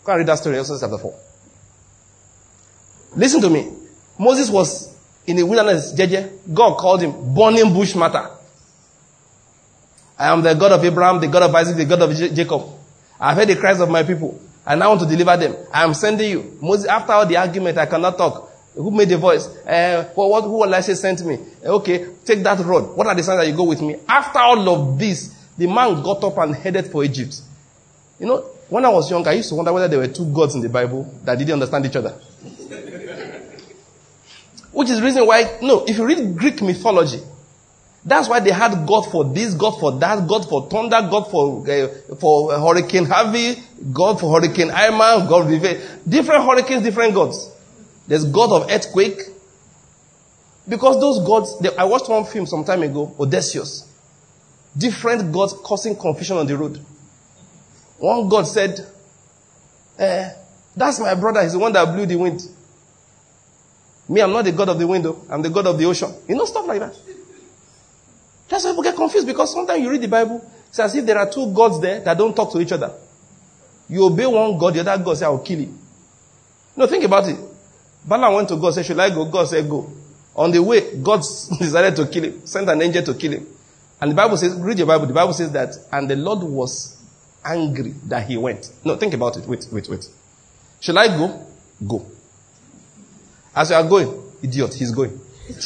Go and read that story, Exodus chapter 4. Listen to me. Moses was in the wilderness, JJ. God called him burning bush matter. I am the God of Abraham, the God of Isaac, the God of Jacob. I have heard the cries of my people, and I want to deliver them. I am sending you. Moses, after all the argument, I cannot talk. Who made the voice? Who will I say sent me? Okay, take that road. What are the signs that you go with me? After all of this, the man got up and headed for Egypt. You know, when I was young, I used to wonder whether there were two gods in the Bible that didn't understand each other. Which is the reason why, no, if you read Greek mythology, that's why they had God for this, God for that, God for thunder, God for Hurricane Harvey, God for Hurricane Irma, God for different hurricanes, different gods. There's God of earthquake. Because those gods, I watched one film some time ago, Odysseus. Different gods causing confusion on the road. One God said, that's my brother, he's the one that blew the wind. Me, I'm not the God of the wind, I'm the God of the ocean. You know, stuff like that. That's why people get confused, because sometimes you read the Bible, it's as if there are two gods there that don't talk to each other. You obey one God, the other God says, I will kill you. No, think about it. Balaam went to God, said, should I go? God said, go. On the way, God decided to kill him, sent an angel to kill him. And the Bible says, read your Bible, the Bible says that, and the Lord was angry that he went. No, think about it. Wait. Shall I go? Go. As you are going, idiot, he's going.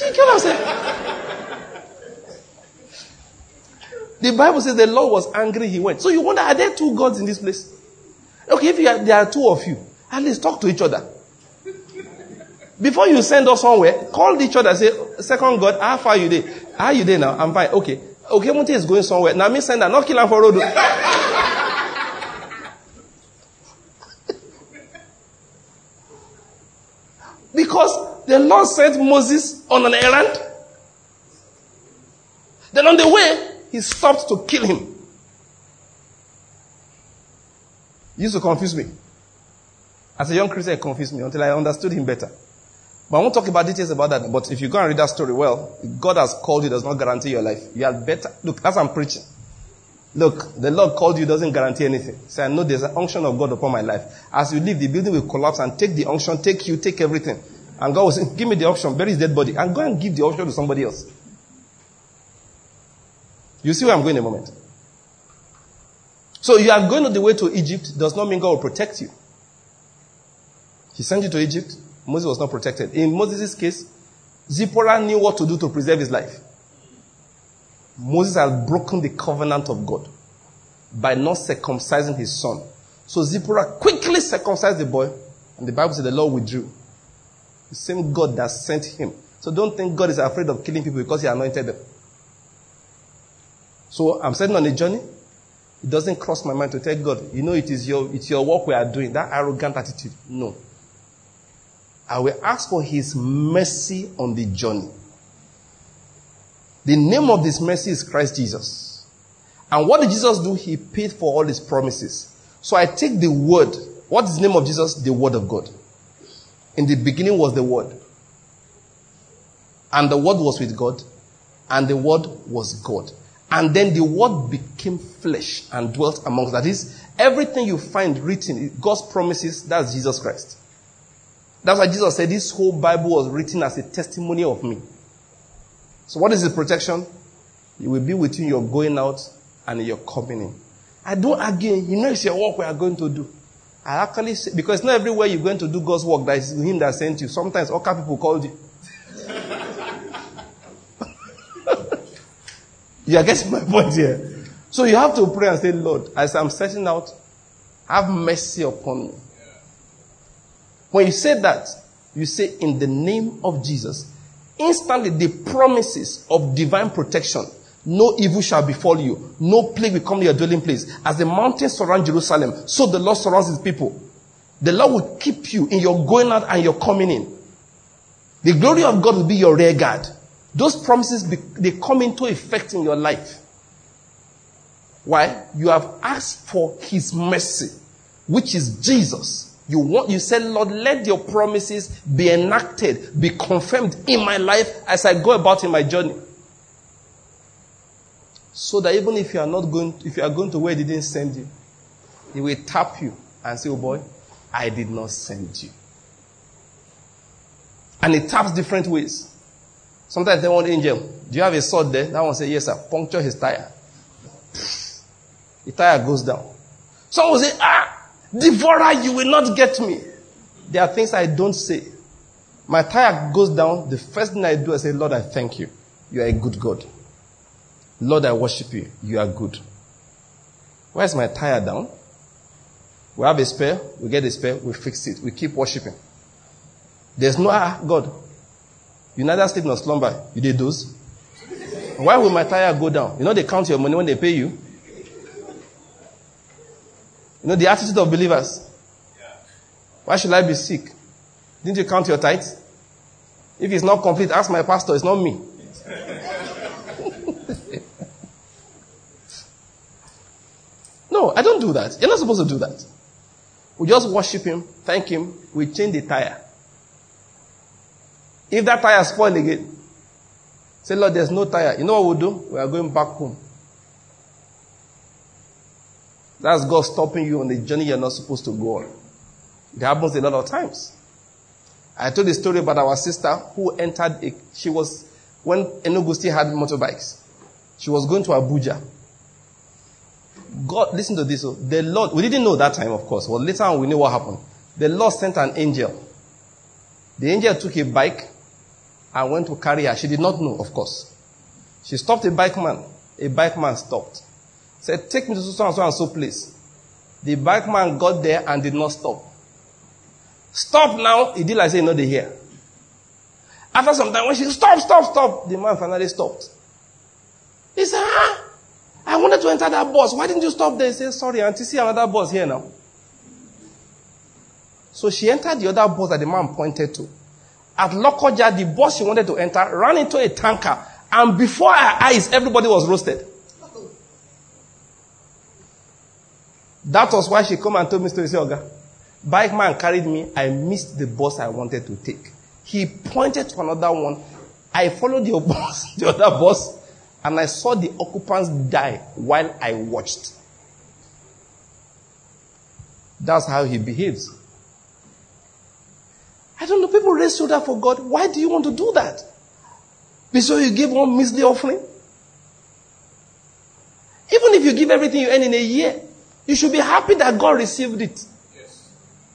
The Bible says the Lord was angry, he went. So you wonder, are there two gods in this place? Okay, if there are two of you, at least talk to each other. Before you send us somewhere, call each other and say, second God, how far are you there? How are you there now? I'm fine. Okay, Monte is going somewhere. Now me send her, not kill her for road. Because the Lord sent Moses on an errand. Then on the way, he stopped to kill him. It used to confuse me. As a young Christian, it confused me until I understood him better. But I won't talk about details about that. But if you go and read that story well, God has called you does not guarantee your life. You are better. Look, as I'm preaching. Look, the Lord called you doesn't guarantee anything. So I know there's an unction of God upon my life. As you leave, the building will collapse and take the unction, take you, take everything. And God will say, give me the option, bury his dead body. And go and give the option to somebody else. You see where I'm going in a moment. So you are going on the way to Egypt does not mean God will protect you. He sent you to Egypt. Moses was not protected. In Moses' case, Zipporah knew what to do to preserve his life. Moses had broken the covenant of God by not circumcising his son. So Zipporah quickly circumcised the boy, and the Bible said the Lord withdrew. The same God that sent him. So don't think God is afraid of killing people because he anointed them. So I'm sitting on a journey. It doesn't cross my mind to tell God, you know, it's your work we are doing. That arrogant attitude. No. I will ask for his mercy on the journey. The name of this mercy is Christ Jesus. And what did Jesus do? He paid for all his promises. So I take the word. What is the name of Jesus? The word of God. In the beginning was the word. And the word was with God. And the word was God. And then the word became flesh and dwelt among us. That is, everything you find written, God's promises, that's Jesus Christ. That's why Jesus said this whole Bible was written as a testimony of me. So what is the protection? It will be with you in your going out and in your coming in. I don't again, you know it's your work we are going to do. I actually say, because not everywhere you're going to do God's work, that is him that sent you. Sometimes all kind of people called you. You are getting my point here. So you have to pray and say, Lord, as I'm setting out, have mercy upon me. When you say that, you say in the name of Jesus, instantly the promises of divine protection, no evil shall befall you, no plague will come to your dwelling place. As the mountains surround Jerusalem, so the Lord surrounds his people. The Lord will keep you in your going out and your coming in. The glory of God will be your rear guard. Those promises, they come into effect in your life. Why? You have asked for his mercy, which is Jesus. You said, Lord, let your promises be enacted, be confirmed in my life as I go about in my journey. So that even if you are going to where he didn't send you, he will tap you and say, oh boy, I did not send you. And it taps different ways. Sometimes they want angel. Do you have a sword there? That one say, yes, sir. Puncture his tire. The tire goes down. Some will say, devourer, you will not get me. There are things I don't say. My tire goes down. The first thing I do, I say, Lord, I thank you. You are a good God. Lord, I worship you. You are good. Why is my tire down? We have a spare. We get a spare. We fix it. We keep worshiping. There's no, God. You neither sleep nor slumber. You did those. Why will my tire go down? You know they count your money when they pay you. You know the attitude of believers. Why should I be sick? Didn't you count your tithes? If it's not complete, ask my pastor. It's not me. No, I don't do that. You're not supposed to do that. We just worship him, thank him, we change the tire. If that tire spoil again, say, Lord, there's no tire. You know what we'll do? We are going back home. That's God stopping you on the journey you're not supposed to go on. It happens a lot of times. I told a story about our sister who entered, when Enugu still had motorbikes. She was going to Abuja. God, listen to this. The Lord, we didn't know that time, of course. Well, later on we knew what happened. The Lord sent an angel. The angel took a bike and went to carry her. She did not know, of course. She stopped a bike man. A bike man stopped. Said, take me to so and so place. The bike man got there and did not stop. Stop now. He did like say, no, they hear. After some time, when she stop, the man finally stopped. He said, I wanted to enter that bus. Why didn't you stop there? He said, sorry, auntie, see another bus here now. So she entered the other bus that the man pointed to. At Lokoja, the bus she wanted to enter ran into a tanker. And before her eyes, everybody was roasted. That was why she come and told me to say, Oga, bike man carried me. I missed the bus I wanted to take. He pointed to another one. I followed the other bus, and I saw the occupants die while I watched. That's how he behaves. I don't know, people raise shoulder for God. Why do you want to do that? Before you give one measly offering? Even if you give everything you earn in a year, you should be happy that God received it. Yes.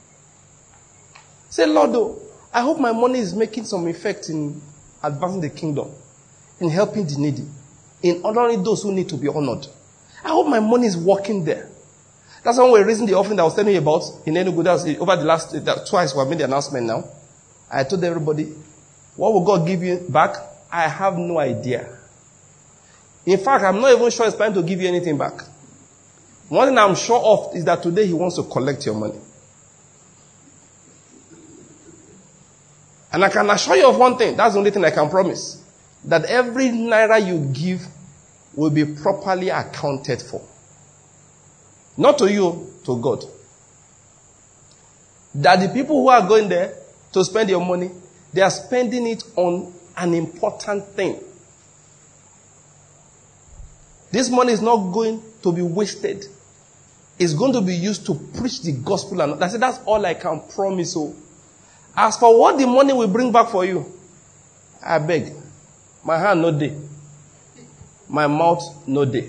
Say, Lord, I hope my money is making some effect in advancing the kingdom, in helping the needy, in honoring those who need to be honored. I hope my money is working there. That's why we're raising the offering that I was telling you about in Enugu. Over the last, twice we have made the announcement now. I told everybody, what will God give you back? I have no idea. In fact, I'm not even sure He's planning to give you anything back. One thing I'm sure of is that today He wants to collect your money. And I can assure you of one thing. That's the only thing I can promise. That every naira you give will be properly accounted for. Not to you, to God. That the people who are going there to spend your money, they are spending it on an important thing. This money is not going to be wasted. It's going to be used to preach the gospel. And I said, that's all I can promise you. As for what the money will bring back for you, I beg. My hand no day. My mouth no day.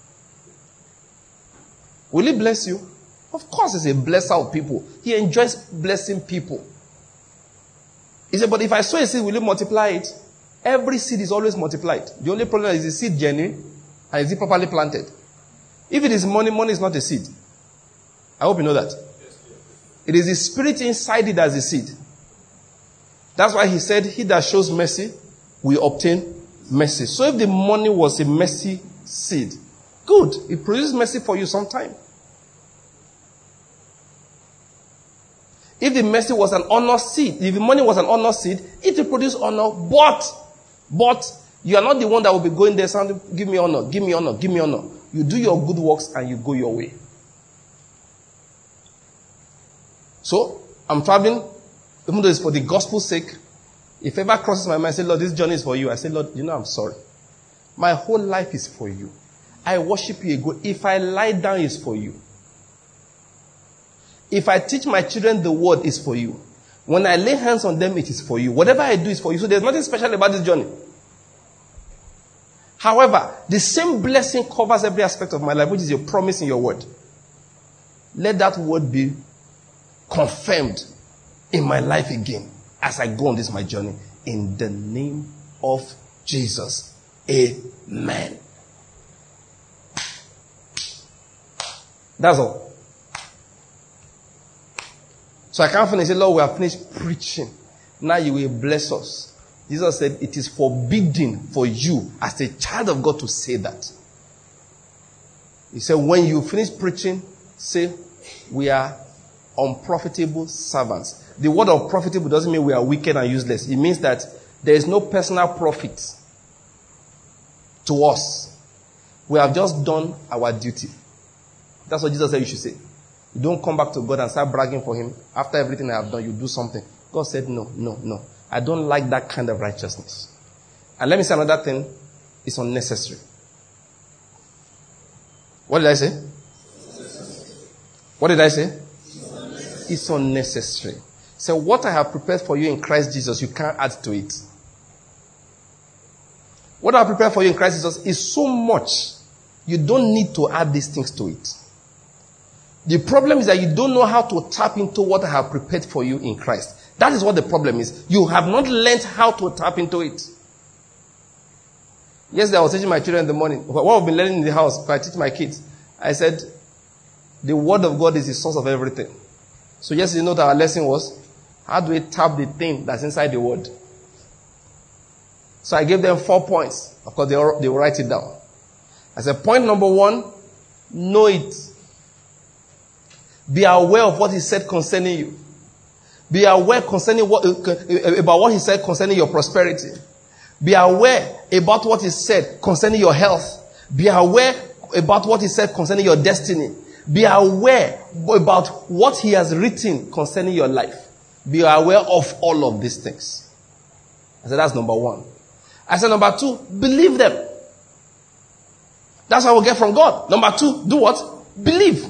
Will He bless you? Of course He's a blesser of people. He enjoys blessing people. He said, but if I sow a seed, will you multiply it? Every seed is always multiplied. The only problem is the seed genuine and is it properly planted. If it is money, money is not a seed. I hope you know that. It is the spirit inside it that's the seed. That's why He said, he that shows mercy will obtain mercy. So if the money was a mercy seed, good. It produces mercy for you sometime. If the mercy was an honor seed, if the money was an honor seed, it will produce honor. But you are not the one that will be going there saying, give me honor, give me honor, give me honor. You do your good works and you go your way. So, I'm traveling, even though it's for the gospel's sake. If ever crosses my mind, say, Lord, this journey is for you. I say, Lord, I'm sorry. My whole life is for you. I worship you. If I lie down, it's for you. If I teach my children the word is for you. When I lay hands on them, it is for you. Whatever I do is for you. So there's nothing special about this journey. However, the same blessing covers every aspect of my life, which is your promise in your word. Let that word be confirmed in my life again as I go on this my journey. In the name of Jesus. Amen. That's all. So I can't finish. Say, Lord, we have finished preaching. Now you will bless us. Jesus said, it is forbidden for you as a child of God to say that. He said, when you finish preaching, say, we are unprofitable servants. The word unprofitable doesn't mean we are wicked and useless. It means that there is no personal profit to us. We have just done our duty. That's what Jesus said you should say. You don't come back to God and start bragging for him. After everything I have done, you do something. God said, no. I don't like that kind of righteousness. And let me say another thing. It's unnecessary. What did I say? What did I say? It's unnecessary. So what I have prepared for you in Christ Jesus, you can't add to it. What I have prepared for you in Christ Jesus is so much, you don't need to add these things to it. The problem is that you don't know how to tap into what I have prepared for you in Christ. That is what the problem is. You have not learned how to tap into it. Yesterday I was teaching my children in the morning. What I've been learning in the house, I teach my kids. I said, the word of God is the source of everything. So yesterday, you know what our lesson was? How do we tap the thing that's inside the word? So I gave them 4 points. Of course, they will write it down. I said, point number 1, know it. Be aware of what he said concerning you. Be aware concerning about what he said concerning your prosperity. Be aware about what he said concerning your health. Be aware about what he said concerning your destiny. Be aware about what he has written concerning your life. Be aware of all of these things. I said, that's number 1. I said, number 2, believe them. That's how we get from God. Number 2, do what? Believe.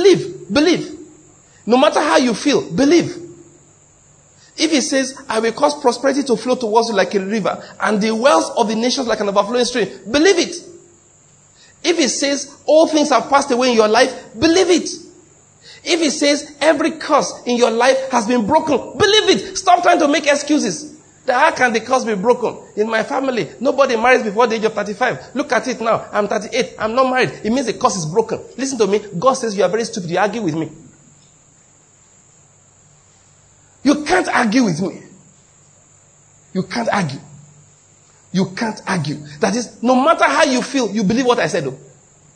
No matter how you feel, believe. If he says, I will cause prosperity to flow towards you like a river, and the wealth of the nations like an overflowing stream, believe it. If he says, all things have passed away in your life, believe it. If he says, every curse in your life has been broken, believe it. Stop trying to make excuses. How can the curse be broken? In my family, nobody marries before the age of 35. Look at it now. I'm 38. I'm not married. It means the curse is broken. Listen to me. God says you are very stupid. You argue with me. You can't argue with me. You can't argue. You can't argue. That is, no matter how you feel, you believe what I said. Though.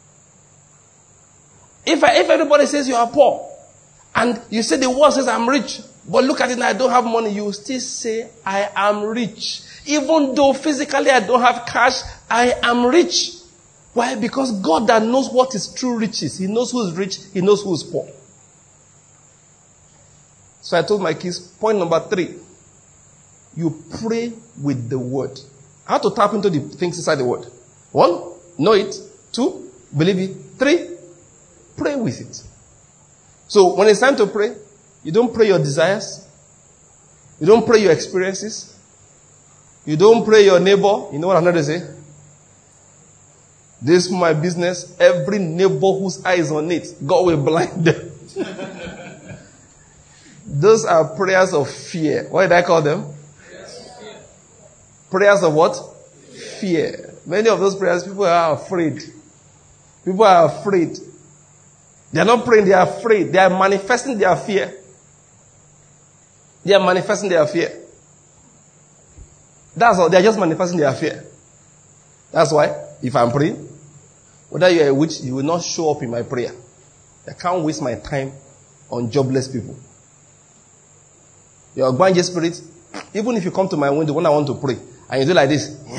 If everybody says you are poor, and you say the world says I'm rich, but look at it now, I don't have money, you still say I am rich. Even though physically I don't have cash, I am rich. Why? Because God that knows what is true riches. He knows who is rich, he knows who is poor. So I told my kids, point number 3, you pray with the word. How to tap into the things inside the word? 1, know it. 2, believe it. 3, pray with it. So when it's time to pray, you don't pray your desires. You don't pray your experiences. You don't pray your neighbor. You know what I'm trying to say? This is my business. Every neighbor whose eye is on it, God will blind them. Those are prayers of fear. What did I call them? Prayers of what? Fear. Many of those prayers, people are afraid. People are afraid. They are not praying, they are afraid. They are manifesting their fear. They are manifesting their fear. That's all. They are just manifesting their fear. That's why, if I'm praying, whether you are a witch, you will not show up in my prayer. I can't waste my time on jobless people. Your Gbanje spirit, even if you come to my window when I want to pray, and you do like this, you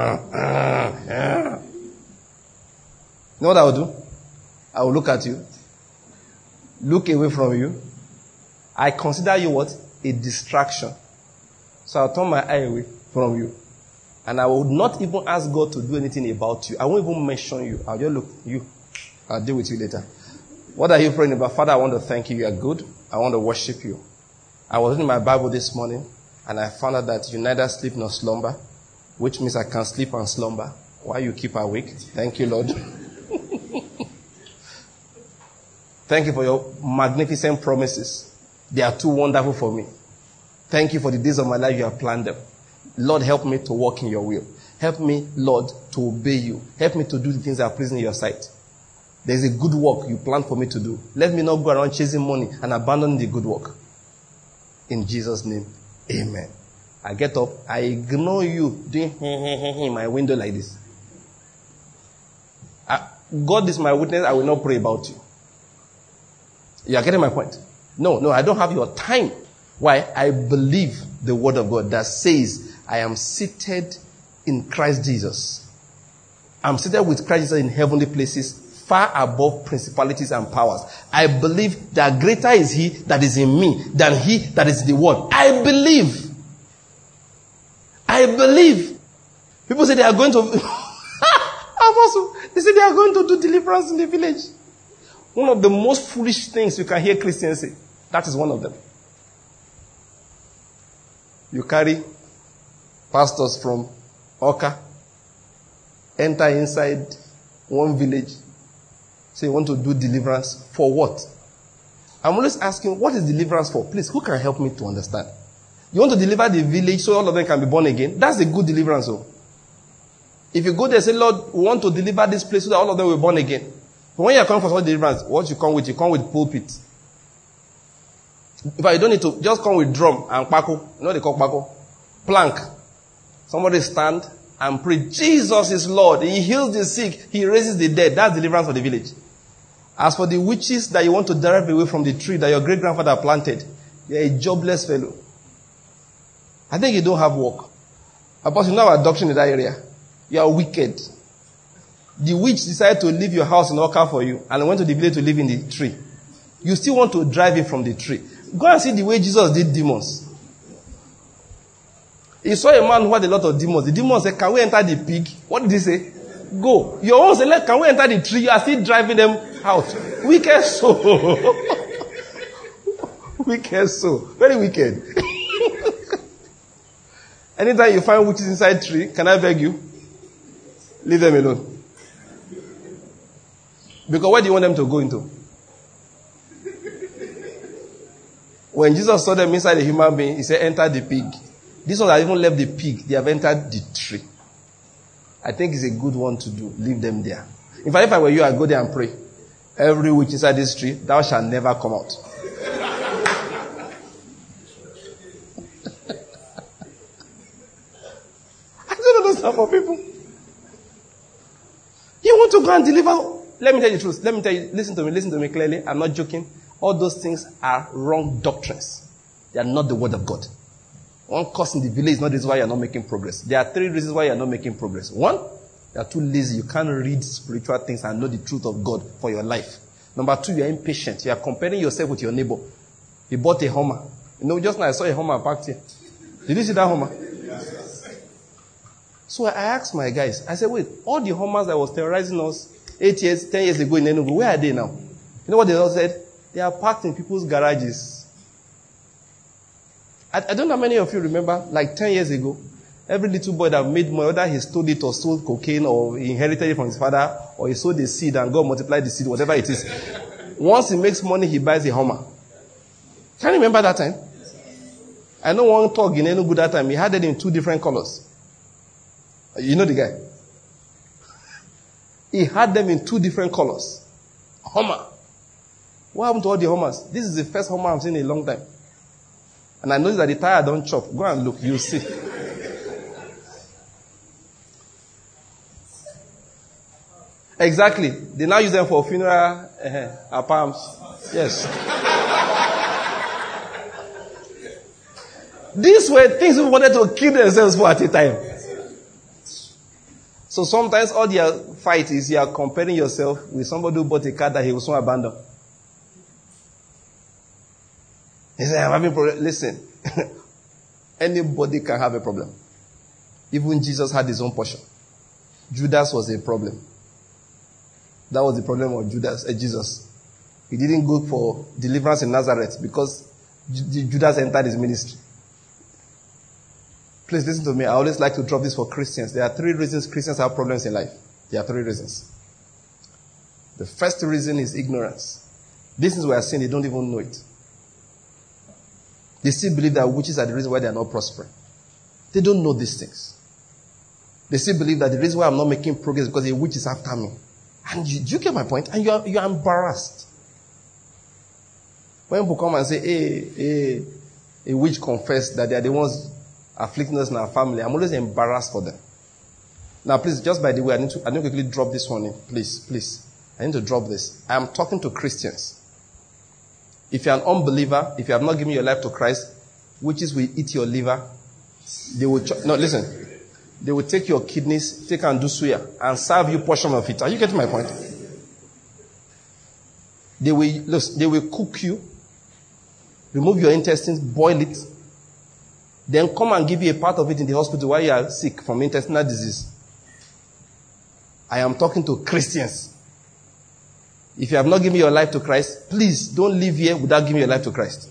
know what I will do? I will look at you, look away from you. I consider you what? A distraction. So I'll turn my eye away from you. And I will not even ask God to do anything about you. I won't even mention you. I'll just look, you. I'll deal with you later. What are you praying about? Father, I want to thank you. You are good. I want to worship you. I was reading my Bible this morning, and I found out that you neither sleep nor slumber, which means I can sleep and slumber while you keep awake. Thank you, Lord. Thank you for your magnificent promises. They are too wonderful for me. Thank you for the days of my life you have planned them. Lord, help me to walk in your will. Help me, Lord, to obey you. Help me to do the things that are pleasing in your sight. There's a good work you plan for me to do. Let me not go around chasing money and abandon the good work. In Jesus' name, amen. I get up, I ignore you doing in my window like this. God is my witness, I will not pray about you. You are getting my point? No, I don't have your time. Why? I believe the word of God that says, I am seated in Christ Jesus. I'm seated with Christ Jesus in heavenly places, far above principalities and powers. I believe that greater is he that is in me than he that is in the world. I believe. People say they are going to... Apostle, they say they are going to do deliverance in the village. One of the most foolish things you can hear Christians say. That is one of them. You carry pastors from Oka, enter inside one village, say you want to do deliverance. For what? I'm always asking, what is deliverance for? Please, who can help me to understand? You want to deliver the village so all of them can be born again? That's a good deliverance. So. If you go there and say, Lord, we want to deliver this place so that all of them will be born again. But when you are coming for such deliverance, what you come with? You come with pulpit. But you don't need to, just come with drum and pako. You know what they call pako? Plank. Somebody stand and pray, Jesus is Lord. He heals the sick. He raises the dead. That's deliverance for the village. As for the witches that you want to drive away from the tree that your great-grandfather planted, you're a jobless fellow. I think you don't have work. Apostle, you know our doctrine in that area. You are wicked. The witch decided to leave your house in Oka for you and went to the village to live in the tree. You still want to drive him from the tree. Go and see the way Jesus did demons. He saw a man who had a lot of demons. The demons said, can we enter the pig? What did he say? Go. Your own said, can we enter the tree? You are still driving them out. Wicked soul. Wicked soul. Very wicked. Anytime you find witches inside tree, can I beg you? Leave them alone. Because where do you want them to go into? When Jesus saw them inside a human being, he said, enter the pig. These ones have even left the pig. They have entered the tree. I think it's a good one to do. Leave them there. In fact, if I were you, I'd go there and pray. Every witch inside this tree, thou shalt never come out. I don't understand for people. You want to go and deliver? Let me tell you the truth. Let me tell you, listen to me clearly. I'm not joking. All those things are wrong doctrines. They are not the word of God. One cause in the village is not the reason why you are not making progress. There are 3 reasons why you are not making progress. 1, you are too lazy. You can't read spiritual things and know the truth of God for your life. Number 2, you are impatient. You are comparing yourself with your neighbor. He bought a Hummer. You know, just now I saw a Hummer parked here. Did you see that Hummer? Yes. So I asked my guys, I said, wait, all the Hummers that was terrorizing us 8 years, 10 years ago in Enugu, where are they now? You know what they all said? They are parked in people's garages. I don't know how many of you remember, like 10 years ago, every little boy that made money, whether he stole it or sold cocaine or he inherited it from his father or he sowed the seed and God multiplied the seed, whatever it is. Once he makes money, he buys a Hummer. Can you remember that time? I know one thug in Enugu that time, he had it in 2 different colors. You know the guy? He had them in 2 different colors. Hummer. What happened to all the Hummers? This is the first Hummer I've seen in a long time. And I noticed that the tire don't chop. Go and look, you'll see. Exactly. They now use them for funeral palms. Yes. These were things we wanted to kill themselves for at a time. So sometimes all their fight is you are comparing yourself with somebody who bought a car that he will soon abandon. He said, I'm having a problem. Listen, anybody can have a problem. Even Jesus had his own portion. Judas was a problem. That was the problem of Jesus. He didn't go for deliverance in Nazareth because Judas entered his ministry. Please listen to me. I always like to drop this for Christians. There are 3 reasons Christians have problems in life. There are 3 reasons. The first reason is ignorance. These things we are saying, they don't even know it. They still believe that witches are the reason why they are not prospering. They don't know these things. They still believe that the reason why I'm not making progress is because a witch is after me. And do you get my point? And you are embarrassed. When people come and say, hey, a witch confessed that they are the ones afflicting us in our family, I'm always embarrassed for them. Now, please, just by the way, I need to quickly drop this one in. Please. I need to drop this. I am talking to Christians. If you're an unbeliever, if you have not given your life to Christ, witches will eat your liver. They will listen. They will take your kidneys, take and do suya, and serve you portion of it. Are you getting my point? They will cook you, remove your intestines, boil it, then come and give you a part of it in the hospital while you are sick from intestinal disease. I am talking to Christians. If you have not given your life to Christ, please don't leave here without giving your life to Christ.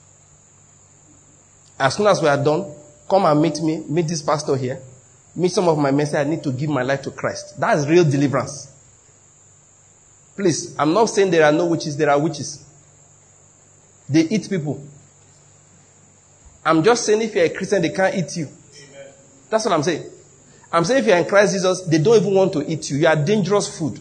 As soon as we are done, come and meet this pastor here. Meet some of my men, say I need to give my life to Christ. That is real deliverance. Please, I'm not saying there are no witches, there are witches. They eat people. I'm just saying if you're a Christian, they can't eat you. Amen. That's what I'm saying. I'm saying if you're in Christ Jesus, they don't even want to eat you. You are dangerous food.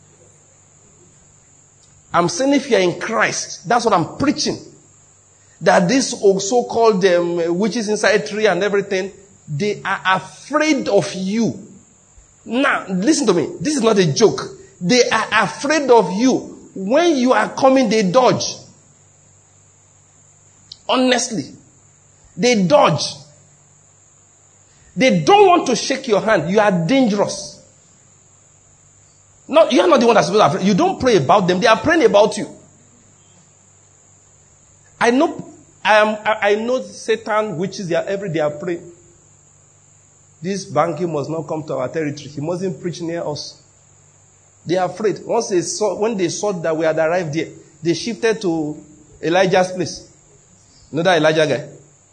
I'm saying if you're in Christ, that's what I'm preaching. That these so-called witches inside tree and everything, they are afraid of you. Now, listen to me. This is not a joke. They are afraid of you. When you are coming, they dodge. Honestly. They dodge. They don't want to shake your hand. You are dangerous. No, you are not the one that's supposed to pray. You don't pray about them. They are praying about you. I know Satan, witches, they are praying. This Banky must not come to our territory. He mustn't preach near us. They are afraid. When they saw that we had arrived there, they shifted to Elijah's place. You know that Elijah guy?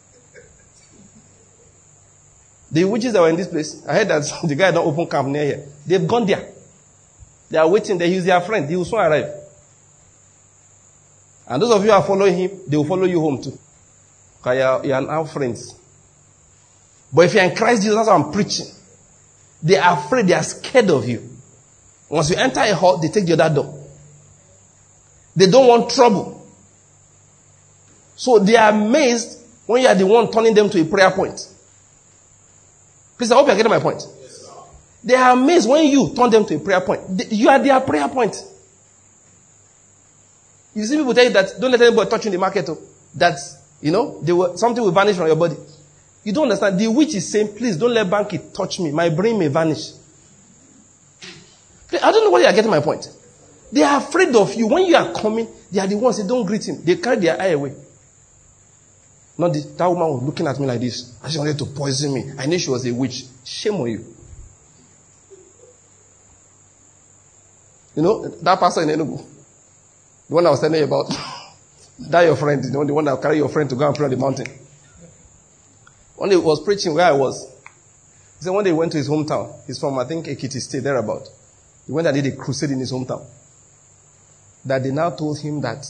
The witches that were in this place, I heard that the guy don't open camp near here. They've gone there. They are waiting there. He's their friend. He will soon arrive. And those of you who are following him, they will follow you home too. Because you are now friends. But if you are in Christ Jesus, that's what I'm preaching. They are afraid. They are scared of you. Once you enter a hall, they take the other door. They don't want trouble. So they are amazed when you are the one turning them to a prayer point. Please, I hope you are getting my point. Yes, they are amazed when you turn them to a prayer point. You are their prayer point. You see people tell you that don't let anybody touch you in the market. That, something will vanish from your body. You don't understand. The witch is saying, please don't let Banky touch me. My brain may vanish. I don't know whether you are getting my point. They are afraid of you. When you are coming, they are the ones that don't greet him. They carry their eye away. Not that woman was looking at me like this. She wanted to poison me. I knew she was a witch. Shame on you. You know, that pastor in Enugu, the one I was telling you about, that your friend, the one that carry your friend to go and pray on the mountain. One day he was preaching where I was. He said one day he went to his hometown. He's from, I think, Ekiti State, thereabout. He went and did a crusade in his hometown. That they now told him that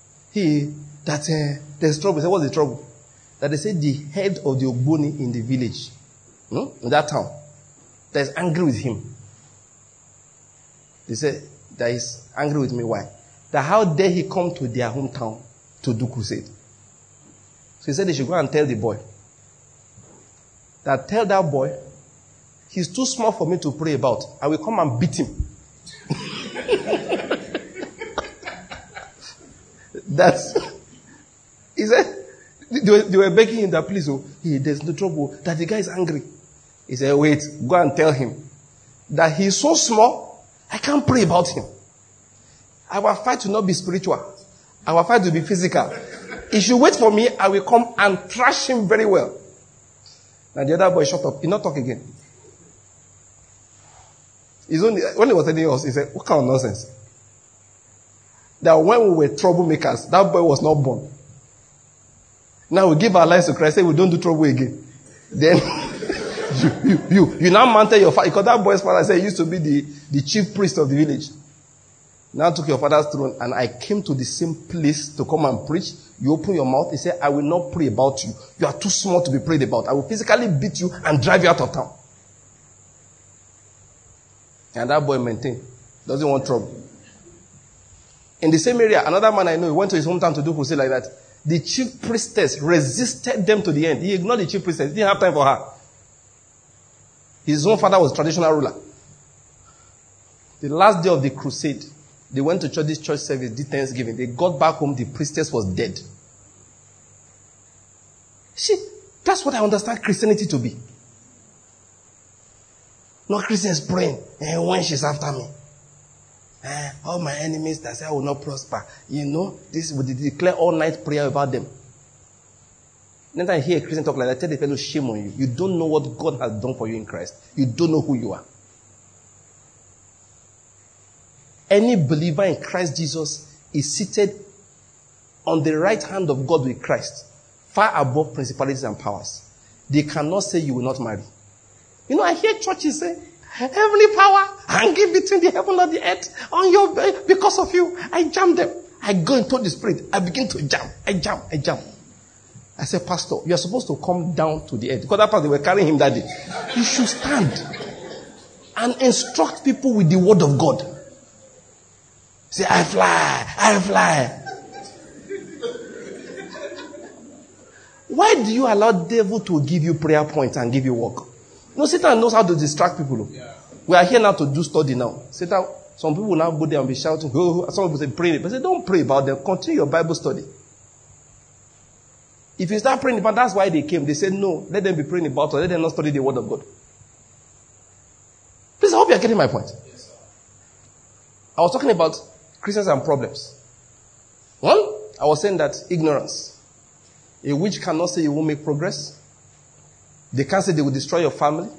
there's trouble. He said, what's the trouble? That they said the head of the Ogboni in the village, in that town, that is angry with him. They said that he's angry with me. Why? That how dare he come to their hometown to do crusade? So he said they should go and tell the boy. Tell that boy, he's too small for me to pray about. I will come and beat him. He said, they were begging him that please, there's no trouble, that the guy is angry. He said, wait, go and tell him that he's so small, I can't pray about him. Our fight will not be spiritual. Our fight will be physical. He should wait for me, I will come and thrash him very well. And the other boy shut up. He not talk again. When he was telling us, he said, what kind of nonsense? that when we were troublemakers, that boy was not born. Now we give our lives to Christ, say we don't do trouble again. Then you now mounted your father, because that boy's father said he used to be the chief priest of the village. Now took your father's throne, and I came to the same place to come and preach. You open your mouth, he said, I will not pray about you. You are too small to be prayed about. I will physically beat you and drive you out of town. And that boy maintained. Doesn't want trouble. In the same area, another man I know, he went to his hometown to do crusade like that. The chief priestess resisted them to the end. He ignored the chief priestess. He didn't have time for her. His own father was a traditional ruler. The last day of the crusade, they went to church, this church service, did Thanksgiving. They got back home, the priestess was dead. See, that's what I understand Christianity to be. Not Christians praying, and when she's after me. All my enemies that say I will not prosper. This would declare all night prayer about them. Then I hear a Christian talk like that, tell the fellow, shame on you. You don't know what God has done for you in Christ. You don't know who you are. Any believer in Christ Jesus is seated on the right hand of God with Christ, far above principalities and powers. They cannot say you will not marry. I hear churches say, heavenly power, hanging between the heaven and the earth on your bed because of you. I jam them. I go into the spirit. I begin to jam. I jam. I say, Pastor, you are supposed to come down to the earth. Because that part they were carrying him that day. You should stand and instruct people with the word of God. Say, I fly. Why do you allow devil to give you prayer points and give you work? Satan knows how to distract people. Yeah. We are here now to do study now. Satan, some people now go there and be shouting. Some people say pray. But say don't pray about them. Continue your Bible study. If you start praying about, that's why they came. They said no. Let them be praying about it. Let them not study the word of God. Please, I hope you are getting my point. Yes, I was talking about Christians and problems. One, I was saying that ignorance. A witch cannot say you won't make progress. They can't say they will destroy your family.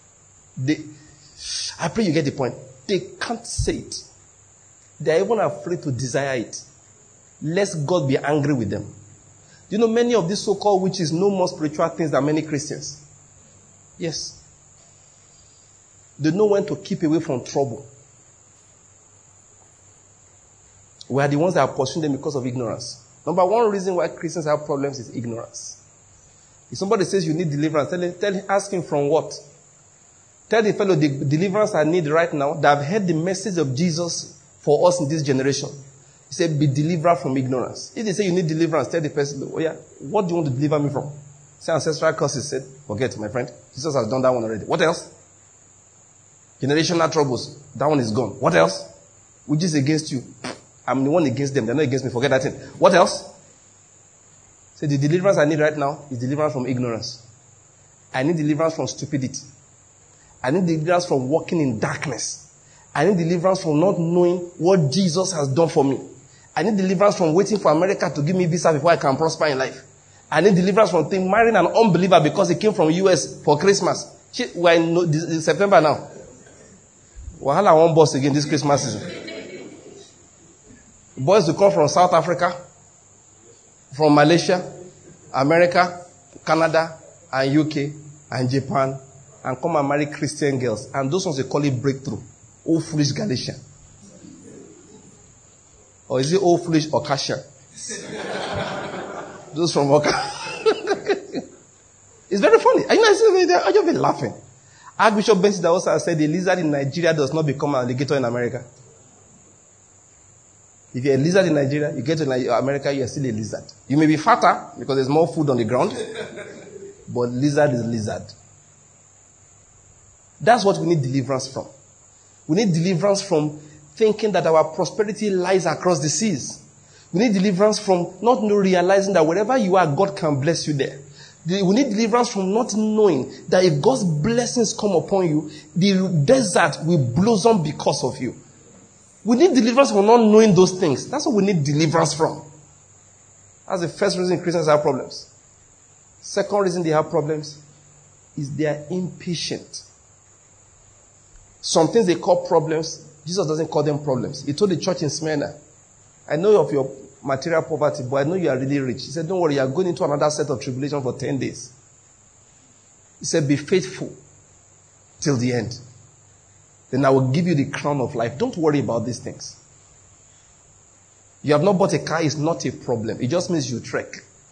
I pray you get the point. They can't say it. They are even afraid to desire it. Lest God be angry with them. Many of these so-called witches know more spiritual things than many Christians. Yes. They know when to keep away from trouble. We are the ones that are pursuing them because of ignorance. Number one reason why Christians have problems is ignorance. If somebody says you need deliverance, ask him from what? Tell the fellow the deliverance I need right now, that I've heard the message of Jesus for us in this generation. He said, be delivered from ignorance. If they say you need deliverance, tell the person, what do you want to deliver me from? Say ancestral curses. Said, forget, my friend. Jesus has done that one already. What else? Generational troubles. That one is gone. What else? Which is against you? I'm the one against them. They're not against me. Forget that thing. What else? So the deliverance I need right now is deliverance from ignorance. I need deliverance from stupidity. I need deliverance from walking in darkness. I need deliverance from not knowing what Jesus has done for me. I need deliverance from waiting for America to give me visa before I can prosper in life. I need deliverance from marrying an unbeliever because he came from US for Christmas. We're in September now. Wahala won't boss again this Christmas season. Boys will come from South Africa, from Malaysia, America, Canada, and UK, and Japan, and come and marry Christian girls. And those ones they call it breakthrough. Old foolish Galatian. Or is it old foolish Ocasian? Those from Oka. It's very funny. Are you been laughing? Archbishop Benson also said the lizard in Nigeria does not become an alligator in America. If you're a lizard in Nigeria, you get to America, you're still a lizard. You may be fatter because there's more food on the ground, but lizard is lizard. That's what we need deliverance from. We need deliverance from thinking that our prosperity lies across the seas. We need deliverance from not realizing that wherever you are, God can bless you there. We need deliverance from not knowing that if God's blessings come upon you, the desert will blossom because of you. We need deliverance from not knowing those things. That's what we need deliverance from. That's the first reason Christians have problems. Second reason they have problems is they are impatient. Some things they call problems, Jesus doesn't call them problems. He told the church in Smyrna, I know of your material poverty, but I know you are really rich. He said, don't worry, you are going into another set of tribulation for 10 days. He said, be faithful till the end. Then I will give you the crown of life. Don't worry about these things. You have not bought a car, it's not a problem. It just means you trek.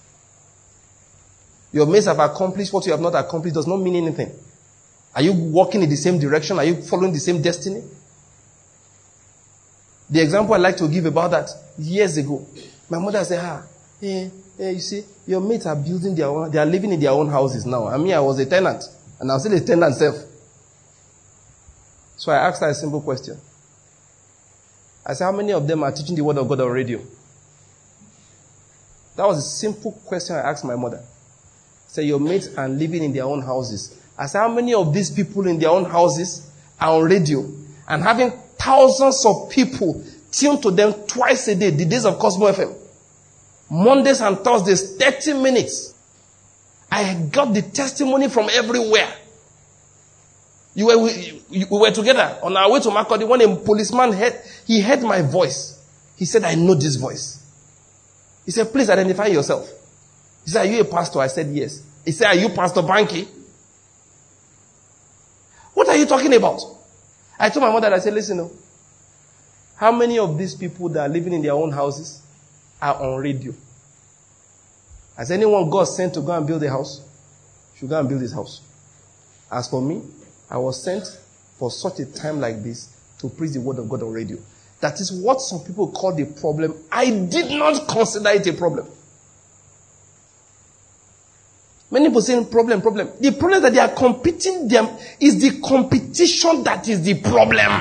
Your mates have accomplished what you have not accomplished does not mean anything. Are you walking in the same direction? Are you following the same destiny? The example I like to give about that, years ago, my mother said, you see, your mates are building their own, they are living in their own houses now. I mean, I was a tenant, and I'm still a tenant self. So I asked her a simple question. I said, how many of them are teaching the word of God on radio? That was a simple question I asked my mother. I said, your mates are living in their own houses. I said, how many of these people in their own houses are on radio and having thousands of people tuned to them twice a day, the days of Cosmo FM? Mondays and Thursdays, 30 minutes. I got the testimony from everywhere. We were together on our way to Makurdi when a policeman heard my voice. He said, I know this voice. He said, please identify yourself. He said, are you a pastor? I said, yes. He said, are you Pastor Banky? What are you talking about? I told my mother, I said, listen, how many of these people that are living in their own houses are on radio? Has anyone God sent to go and build a house? Should go and build his house. As for me, I was sent for such a time like this to preach the word of God on radio. That is what some people call the problem. I did not consider it a problem. Many people say problem. The problem is that they are competing them is the competition that is the problem.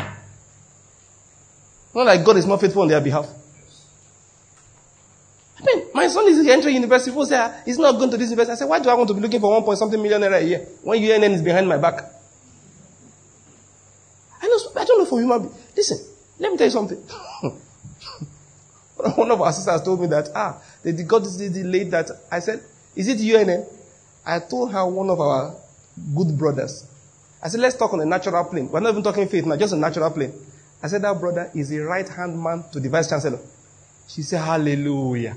Not like God is not faithful on their behalf. I mean, my son is entering university. People say he's not going to this university. I said, why do I want to be looking for 1 point something million naira a year when UNN is behind my back? I don't know for human being. Listen, let me tell you something. One of our sisters told me that, they got this delayed that. I said, is it UNN? I told her one of our good brothers. I said, let's talk on a natural plane. We're not even talking faith now, just a natural plane. I said, that brother is a right-hand man to the vice chancellor. She said, hallelujah.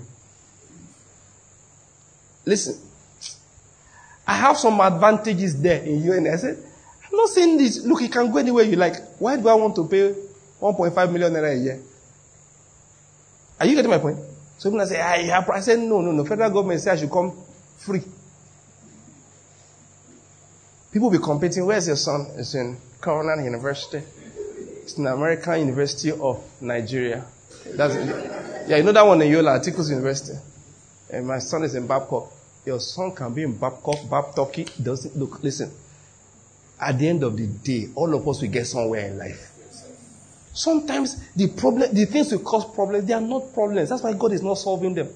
Listen, I have some advantages there in UNN. I said, I'm not saying this. Look, you can go anywhere you like. Why do I want to pay 1.5 million naira a year? Are you getting my point? So when I say, I said, no. Federal government said I should come free. People will be competing. Where's your son? It's in Cornell University. It's in American University of Nigeria. That's it. Yeah, you know that one in Yola, Atikus University. And my son is in Babcock. Your son can be in Babcock, Babtoki. Doesn't look. Listen. At the end of the day, all of us will get somewhere in life. Sometimes the things that cause problems, they are not problems. That's why God is not solving them.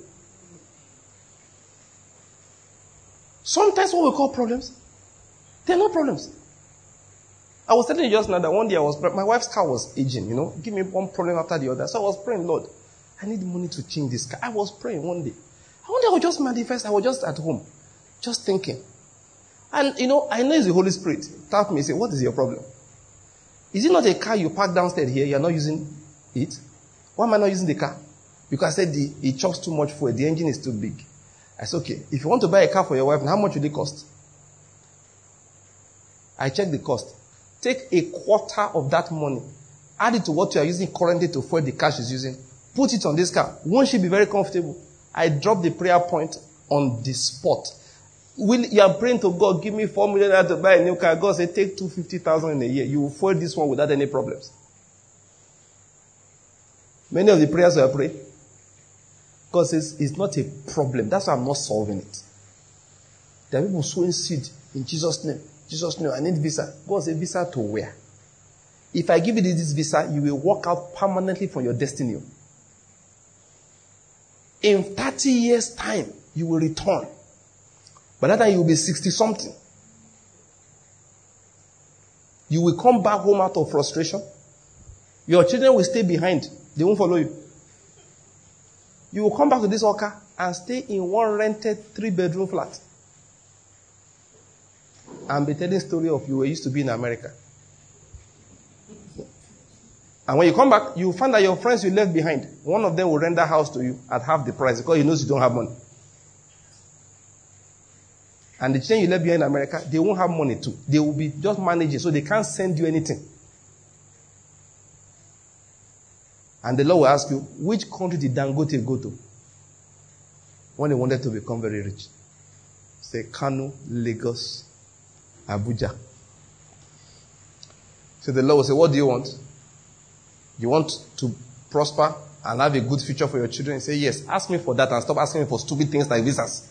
Sometimes what we call problems, they are not problems. I was telling you just now that one day my wife's car was aging, give me one problem after the other. So I was praying, Lord, I need money to change this car. I was praying one day. One day I was just manifest. I was just at home, just thinking. And, I know it's the Holy Spirit. Tap me and say, what is your problem? Is it not a car you park downstairs here? You're not using it? Why am I not using the car? Because I said it chops too much fuel. The engine is too big. I said, okay, if you want to buy a car for your wife, how much will it cost? I checked the cost. Take a quarter of that money. Add it to what you are using currently to fuel the car she's using. Put it on this car. Won't she be very comfortable? I dropped the prayer point on the spot. You are praying to God, give me 4 million to buy a new car. God said, take 250,000 in a year. You will fuel this one without any problems. Many of the prayers I pray, God says, it's not a problem. That's why I'm not solving it. There are people sowing seed in Jesus' name. Jesus' name, I need visa. God said, visa to where? If I give you this visa, you will walk out permanently from your destiny. In 30 years' time, you will return. By that time, you will be 60-something. You will come back home out of frustration. Your children will stay behind. They won't follow you. You will come back to this Oka and stay in one rented 3-bedroom flat. And be telling story of you were used to be in America. And when you come back, you find that your friends you left behind, one of them will render house to you at half the price because he knows you don't have money. And the children you left behind in America, they won't have money too. They will be just managing, so they can't send you anything. And the Lord will ask you, which country did Dangote go to when they wanted to become very rich? Say, Kano, Lagos, Abuja. So the Lord will say, what do you want? You want to prosper and have a good future for your children? Say, yes. Ask me for that and stop asking me for stupid things like visas.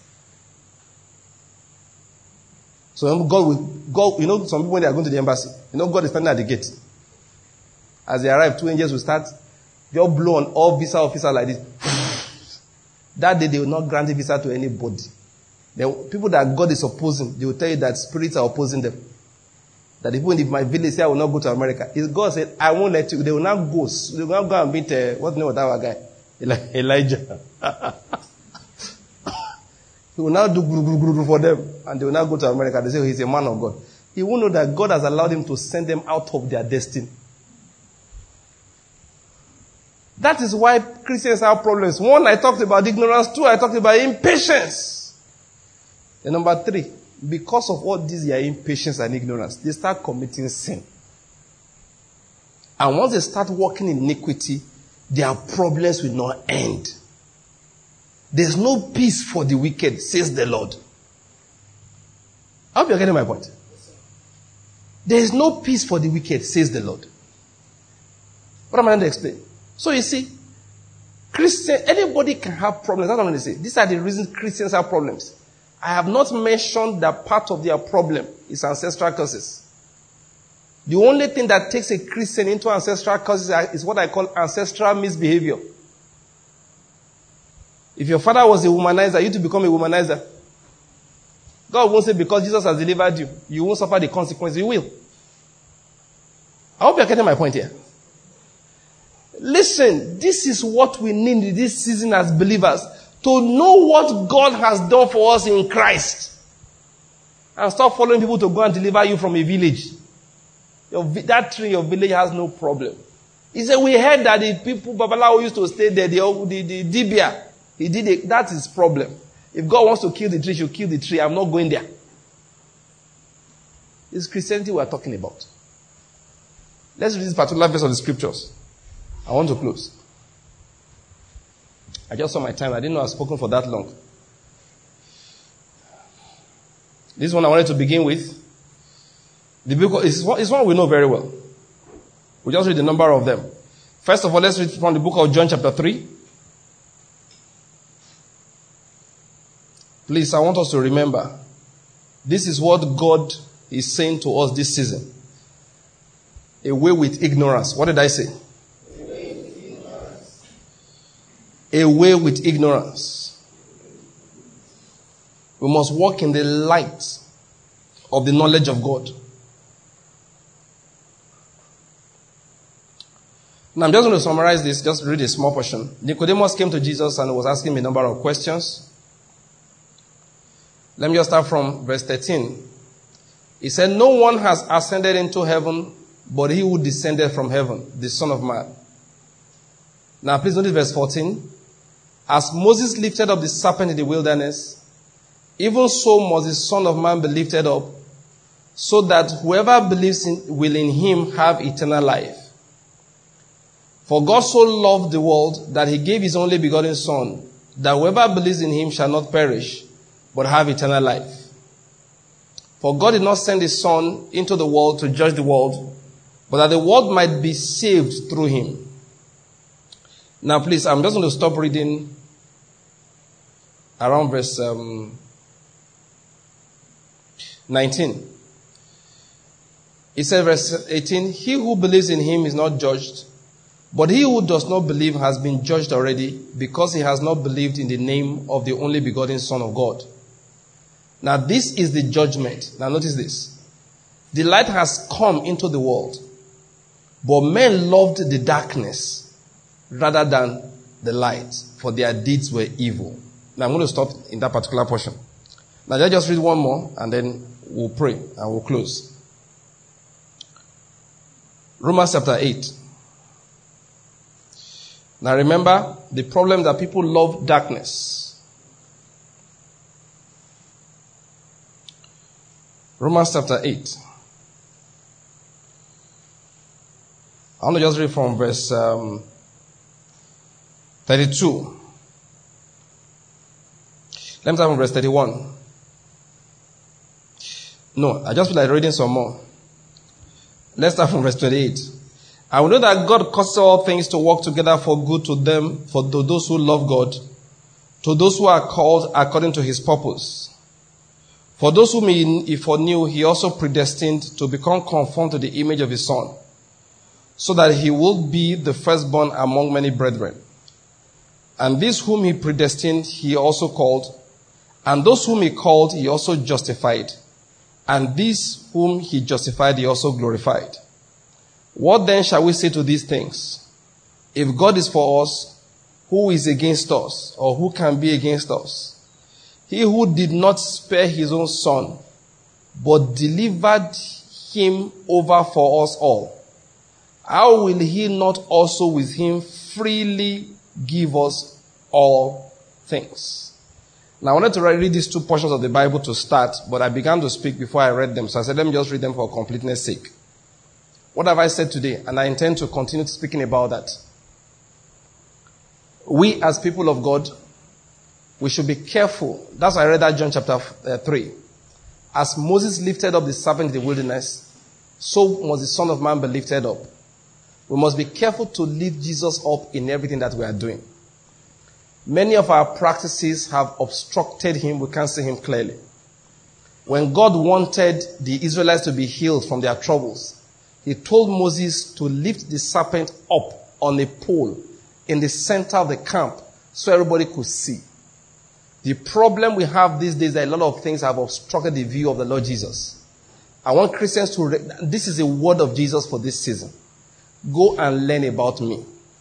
So God, you know, some people when they are going to the embassy, you know, God is standing at the gate. As they arrive, 2 angels will start, they'll blow on all visa officers like this. That day, they will not grant a visa to anybody. The people that God is opposing, they will tell you that spirits are opposing them. That the people in my village say, I will not go to America. If God said, I won't let you, they will not go. They will not go and meet, what's the name of that guy? Elijah. He will now do guru for them. And they will now go to America. They say, oh, he's a man of God. He will know that God has allowed him to send them out of their destiny. That is why Christians have problems. 1, I talked about ignorance. 2, I talked about impatience. And number 3, because of all these their impatience and ignorance, they start committing sin. And once they start walking in iniquity, their problems will not end. There's no peace for the wicked, says the Lord. I hope you're getting my point. There is no peace for the wicked, says the Lord. What am I going to explain? So you see, anybody can have problems. That's what I'm going to say. These are the reasons Christians have problems. I have not mentioned that part of their problem is ancestral curses. The only thing that takes a Christian into ancestral curses is what I call ancestral misbehavior. If your father was a womanizer, you to become a womanizer. God won't say because Jesus has delivered you, you won't suffer the consequences. You will. I hope you're getting my point here. Listen, this is what we need in this season as believers. To know what God has done for us in Christ. And stop following people to go and deliver you from a village. That tree in your village has no problem. He said, we heard that the people, Babalawo used to stay there, the Dibia. He did it. That's his problem. If God wants to kill the tree, he'll kill the tree. I'm not going there. It's Christianity we're talking about. Let's read this particular verse of the scriptures. I want to close. I just saw my time. I didn't know I was spoken for that long. This one I wanted to begin with. The book is one we know very well. We just read the number of them. First of all, let's read from the book of John chapter 3. Please, I want us to remember, this is what God is saying to us this season. Away with ignorance. What did I say? Away with ignorance. We must walk in the light of the knowledge of God. Now I'm just going to summarize this, just read a small portion. Nicodemus came to Jesus and was asking him a number of questions. Let me just start from verse 13. He said, no one has ascended into heaven but he who descended from heaven, the Son of Man. Now please notice verse 14. As Moses lifted up the serpent in the wilderness, even so must the Son of Man be lifted up, so that whoever believes will in him have eternal life. For God so loved the world that he gave his only begotten Son, that whoever believes in him shall not perish, but have eternal life. For God did not send his Son into the world to judge the world, but that the world might be saved through him. Now please, I'm just going to stop reading around verse 19. It says, verse 18, he who believes in him is not judged, but he who does not believe has been judged already, because he has not believed in the name of the only begotten Son of God. Now this is the judgment. Now notice this. The light has come into the world, but men loved the darkness rather than the light, for their deeds were evil. Now I'm going to stop in that particular portion. Now let's just read one more and then we'll pray and we'll close. Romans chapter 8. Now remember, the problem that people love darkness. Romans chapter 8. I want to just read from verse 32. Let me start from verse 31. No, I just feel like reading some more. Let's start from verse 28. And we know that God causes all things to work together for good to them, to those who love God, to those who are called according to his purpose. For those whom he foreknew, he also predestined to become conformed to the image of his Son, so that he will be the firstborn among many brethren. And these whom he predestined, he also called. And those whom he called, he also justified. And these whom he justified, he also glorified. What then shall we say to these things? If God is for us, who is against us? Or who can be against us? He who did not spare his own Son, but delivered him over for us all, how will he not also with him freely give us all things? Now I wanted to read these two portions of the Bible to start, but I began to speak before I read them. So I said, let me just read them for completeness sake. What have I said today? And I intend to continue speaking about that. We as people of God, we should be careful. That's why I read that John chapter 3. As Moses lifted up the serpent in the wilderness, so must the Son of Man be lifted up. We must be careful to lift Jesus up in everything that we are doing. Many of our practices have obstructed him. We can't see him clearly. When God wanted the Israelites to be healed from their troubles, he told Moses to lift the serpent up on a pole in the center of the camp so everybody could see. The problem we have these days is that a lot of things have obstructed the view of the Lord Jesus. I want Christians to, this is a word of Jesus for this season. Go and learn about me.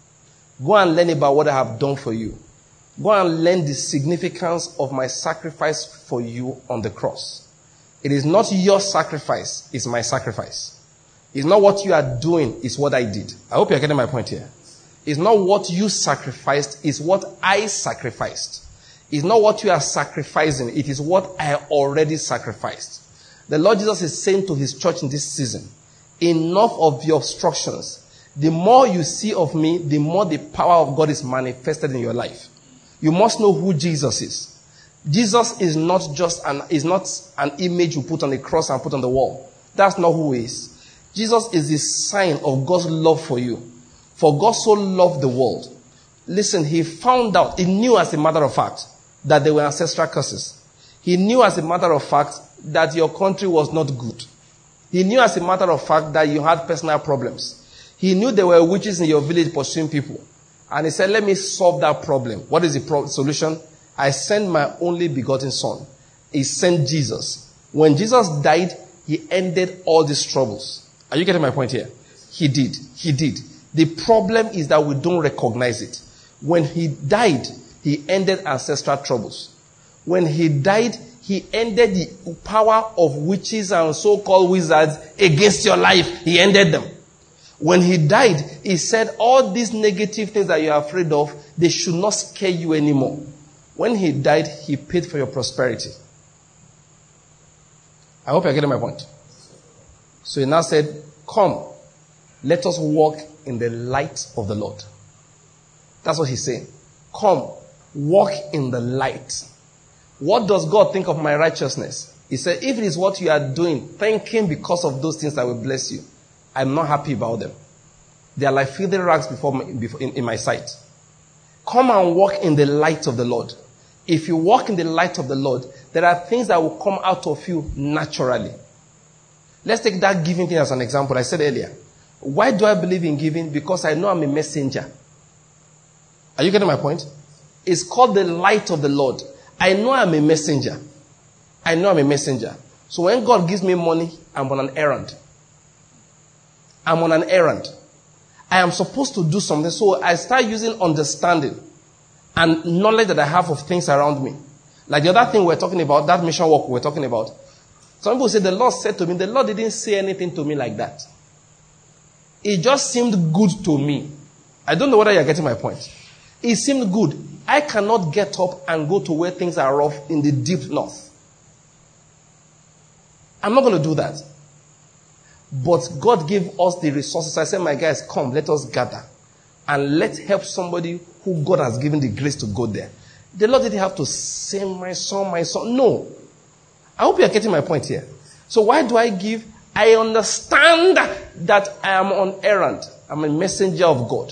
Go and learn about what I have done for you. Go and learn the significance of my sacrifice for you on the cross. It is not your sacrifice, it's my sacrifice. It's not what you are doing, it's what I did. I hope you're getting my point here. It's not what you sacrificed, it's what I sacrificed. It's not what you are sacrificing, it is what I already sacrificed. The Lord Jesus is saying to his church in this season, enough of your obstructions. The more you see of me, the more the power of God is manifested in your life. You must know who Jesus is. Jesus is not just an image you put on the cross and put on the wall. That's not who he is. Jesus is the sign of God's love for you. For God so loved the world. Listen, he found out, he knew as a matter of fact that there were ancestral curses. He knew as a matter of fact that your country was not good. He knew as a matter of fact that you had personal problems. He knew there were witches in your village pursuing people. And he said, let me solve that problem. What is the solution? I sent my only begotten Son. He sent Jesus. When Jesus died, he ended all these troubles. Are you getting my point here? He did. He did. The problem is that we don't recognize it. When he died, he ended ancestral troubles. When he died, he ended the power of witches and so-called wizards against your life. He ended them. When he died, he said all these negative things that you are afraid of, they should not scare you anymore. When he died, he paid for your prosperity. I hope you're getting my point. So he now said, come, let us walk in the light of the Lord. That's what he's saying. Come, walk in the light. What does God think of my righteousness? He said, if it is what you are doing, thank him because of those things that will bless you. I'm not happy about them. They are like filthy rags in my sight. Come and walk in the light of the Lord. If you walk in the light of the Lord, there are things that will come out of you naturally. Let's take that giving thing as an example. I said earlier, why do I believe in giving? Because I know I'm a messenger. Are you getting my point? It's called the light of the Lord. I know I'm a messenger. I know I'm a messenger. So when God gives me money, I'm on an errand. I'm on an errand. I am supposed to do something. So I start using understanding and knowledge that I have of things around me. Like the other thing we're talking about, that mission work we're talking about. Some people say the Lord said to me, the Lord didn't say anything to me like that. It just seemed good to me. I don't know whether you're getting my point. It seemed good. I cannot get up and go to where things are rough in the deep north. I'm not going to do that. But God gave us the resources. I said, my guys, come, let us gather. And let's help somebody who God has given the grace to go there. The Lord didn't have to say, my son. No. I hope you're getting my point here. So why do I give? I understand that I am on errand. I'm a messenger of God.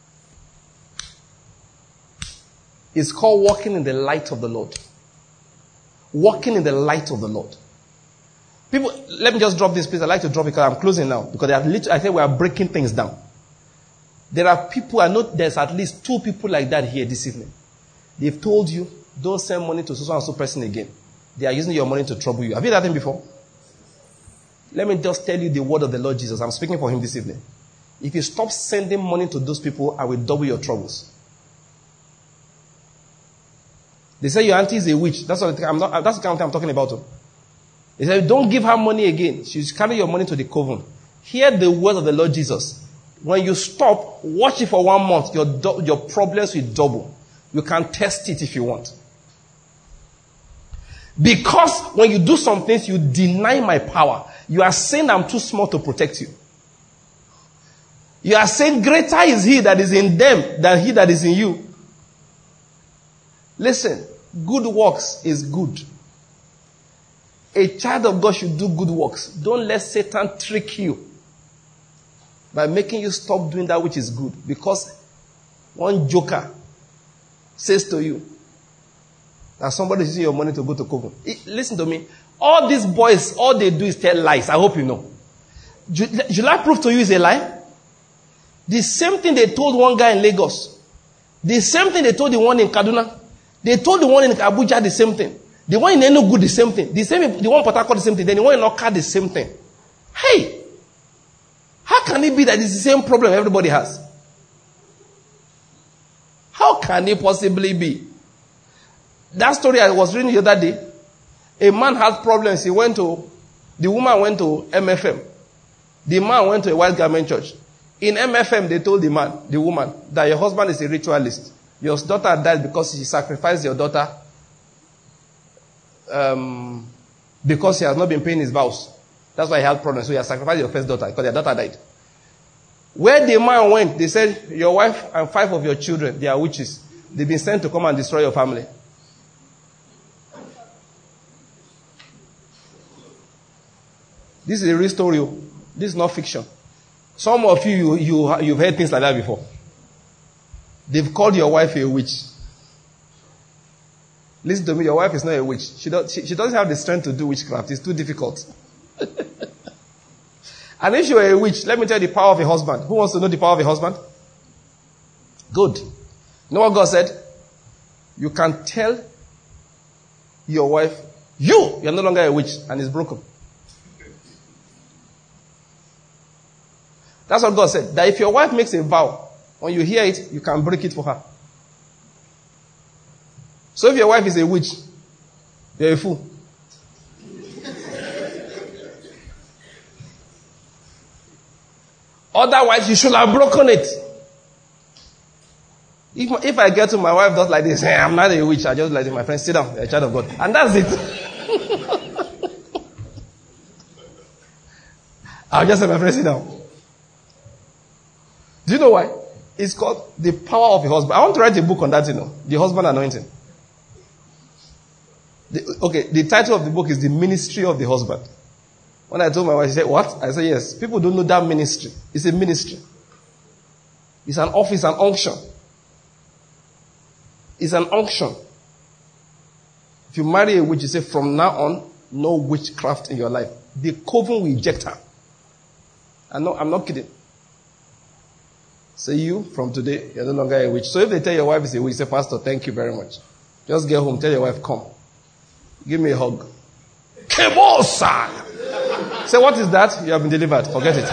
It's called walking in the light of the Lord. Walking in the light of the Lord. People, let me just drop this, please. I like to drop it because I'm closing now. Because I think we are breaking things down. There are people, I know there's at least 2 people like that here this evening. They've told you, don't send money to so and so person again. They are using your money to trouble you. Have you heard that thing before? Let me just tell you the word of the Lord Jesus. I'm speaking for him this evening. If you stop sending money to those people, I will double your troubles. They say your auntie is a witch. That's the kind of thing I'm talking about. They say, don't give her money again. She's carrying your money to the coven. Hear the word of the Lord Jesus. When you stop, watch it for 1 month. Your problems will double. You can test it if you want. Because when you do some things, you deny my power. You are saying I'm too small to protect you. You are saying greater is he that is in them than he that is in you. Listen, good works is good. A child of God should do good works. Don't let Satan trick you by making you stop doing that which is good. Because one joker says to you that somebody is using your money to go to coven. Listen to me. All these boys, all they do is tell lies. I hope you know. Should I prove to you is a lie? The same thing they told one guy in Lagos. The same thing they told the one in Kaduna. They told the one in Abuja the same thing. The one in Enugu the same thing. The one in Port Harcourt the same thing. Then the one in Oka the same thing. Hey! How can it be that it's the same problem everybody has? How can it possibly be? That story I was reading the other day. A man had problems. The woman went to MFM. The man went to a white garment church. In MFM, they told the woman, that your husband is a ritualist. Your daughter died because she sacrificed your daughter because he has not been paying his vows. That's why he had problems. So he has sacrificed your first daughter because your daughter died. Where the man went, they said, your wife and 5 of your children, they are witches. They've been sent to come and destroy your family. This is a real story. This is not fiction. Some of you've heard things like that before. They've called your wife a witch. Listen to me, your wife is not a witch. She doesn't have the strength to do witchcraft. It's too difficult. And if you're a witch, let me tell you the power of a husband. Who wants to know the power of a husband? Good. You know what God said? You can tell your wife, you're no longer a witch, and it's broken. That's what God said. That if your wife makes a vow, when you hear it, you can break it for her. So if your wife is a witch, you're a fool. Otherwise, you should have broken it. If I get to my wife does like this, hey, I'm not a witch. I just like my friend, sit down, you're a child of God. And that's it. I'll just say my friend, sit down. Do you know why? It's called the power of a husband. I want to write a book on that, the husband anointing. The title of the book is The Ministry of the Husband. When I told my wife, she said, what? I said, yes. People don't know that ministry. It's a ministry. It's an office, an unction. It's an unction. If you marry a witch, you say, from now on, no witchcraft in your life. The coven will eject her. I'm not kidding. So from today, you're no longer a witch. So if they tell your wife is a witch, say, Pastor, thank you very much. Just get home, tell your wife, come. Give me a hug. Kebosa! Say, what is that? You have been delivered. Forget it.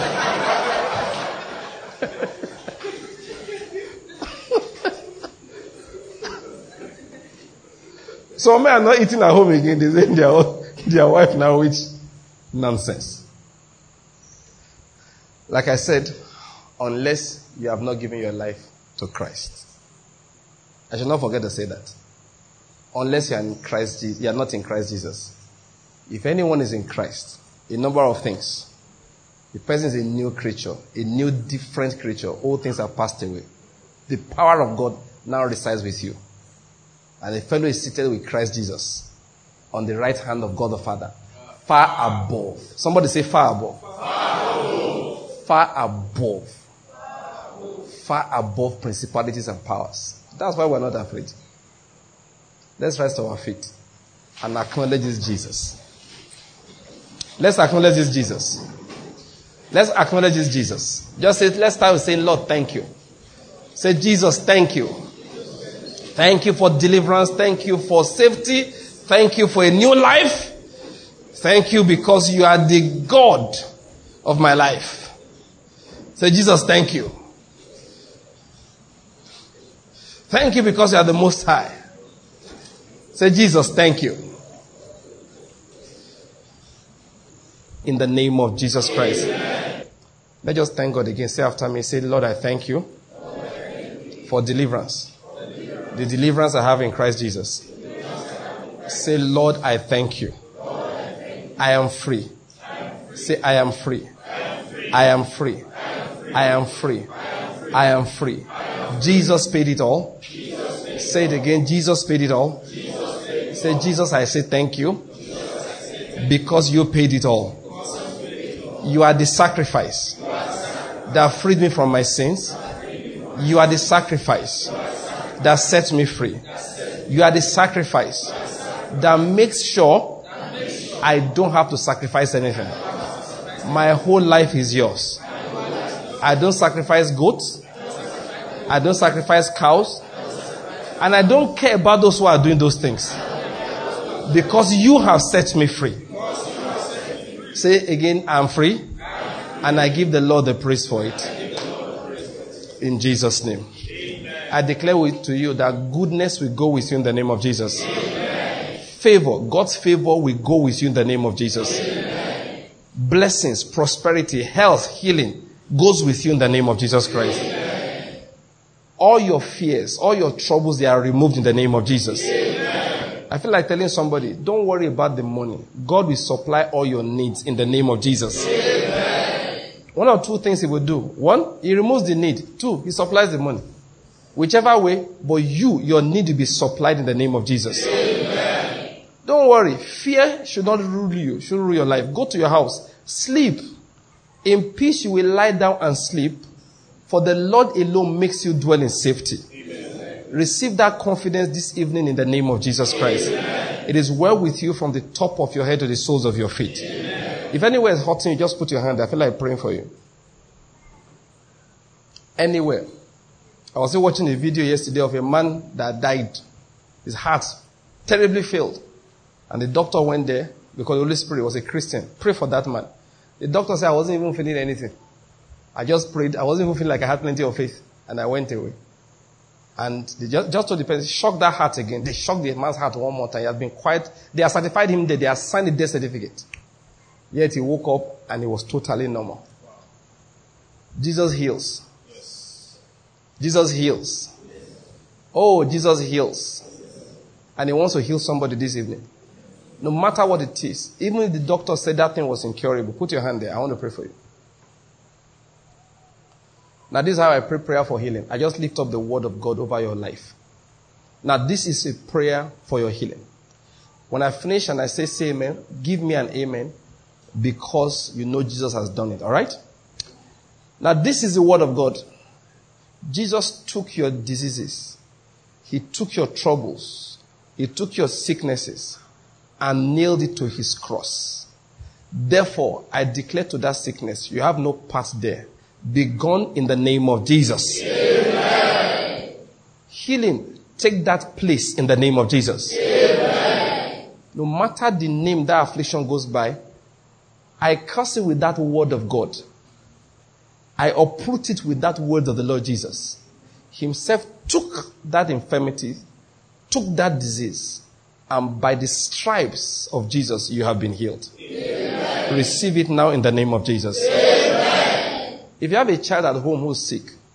Some men are not eating at home again. They say their wife now witch. Nonsense. Like I said, unless you have not given your life to Christ. I should not forget to say that. Unless you are in Christ, you are not in Christ Jesus. If anyone is in Christ, a number of things. The person is a new creature, a new different creature. All things have passed away. The power of God now resides with you. And the fellow is seated with Christ Jesus on the right hand of God the Father. Far above. Somebody say far above. Far above. Far above. Far above principalities and powers. That's why we're not afraid. Let's rise to our feet and acknowledge this Jesus. Let's acknowledge this Jesus. Let's acknowledge this Jesus. Just say, let's start with saying, Lord, thank you. Say, Jesus, thank you. Thank you for deliverance. Thank you for safety. Thank you for a new life. Thank you because you are the God of my life. Say, Jesus, thank you. Thank you because you are the Most High. Say, Jesus, thank you. In the name of Jesus Christ. Amen. Let's just thank God again. Say after me. Say, Lord, I thank you for deliverance. The deliverance I have in Christ Jesus. Say, Lord, I thank you. I am free. Say, I am free. I am free. I am free. I am free. Jesus paid it all. Say it again. Jesus paid it all. Say, Jesus, I say thank you because you paid it all. You are the sacrifice that freed me from my sins. You are the sacrifice that sets me free. You are the sacrifice that makes sure I don't have to sacrifice anything. My whole life is yours. I don't sacrifice goats. I don't sacrifice cows. And I don't care about those who are doing those things. Because you have set me free. Say again, I'm free. And I give the Lord the praise for it. In Jesus' name. I declare to you that goodness will go with you in the name of Jesus. Favor, God's favor will go with you in the name of Jesus. Blessings, prosperity, health, healing goes with you in the name of Jesus Christ. All your fears, all your troubles, they are removed in the name of Jesus. I feel like telling somebody, don't worry about the money. God will supply all your needs in the name of Jesus. One or two things he will do. One, he removes the need. Two, he supplies the money. Whichever way, but your need will be supplied in the name of Jesus. Don't worry. Fear should not rule you, should rule your life. Go to your house. Sleep. In peace you will lie down and sleep, for the Lord alone makes you dwell in safety. Amen. Receive that confidence this evening in the name of Jesus Christ. Amen. It is well with you from the top of your head to the soles of your feet. Amen. If anywhere is hurting you, just put your hand there. I feel like praying for you. Anywhere. I was watching a video yesterday of a man that died. His heart terribly failed. And the doctor went there because the Holy Spirit was a Christian. Pray for that man. The doctor said I wasn't even feeling anything. I just prayed. I wasn't even feeling like I had plenty of faith. And I went away. And they just told the person, shock that heart again. They shocked the man's heart one more time. He has been quiet. They have certified him dead. They have signed the death certificate. Yet he woke up and he was totally normal. Jesus heals. Jesus heals. Oh, Jesus heals. And he wants to heal somebody this evening. No matter what it is. Even if the doctor said that thing was incurable. Put your hand there. I want to pray for you. Now this is how I pray prayer for healing. I just lift up the word of God over your life. Now this is a prayer for your healing. When I finish and I say amen, give me an amen because you know Jesus has done it. Alright? Now this is the word of God. Jesus took your diseases. He took your troubles. He took your sicknesses and nailed it to his cross. Therefore, I declare to that sickness, you have no part there. Be gone in the name of Jesus. Amen. Healing, take that place in the name of Jesus. Amen. No matter the name that affliction goes by, I curse it with that word of God. I uproot it with that word of the Lord Jesus. Himself took that infirmity, took that disease, and by the stripes of Jesus, you have been healed. Amen. Receive it now in the name of Jesus. Amen. If you have a child at home who's sick,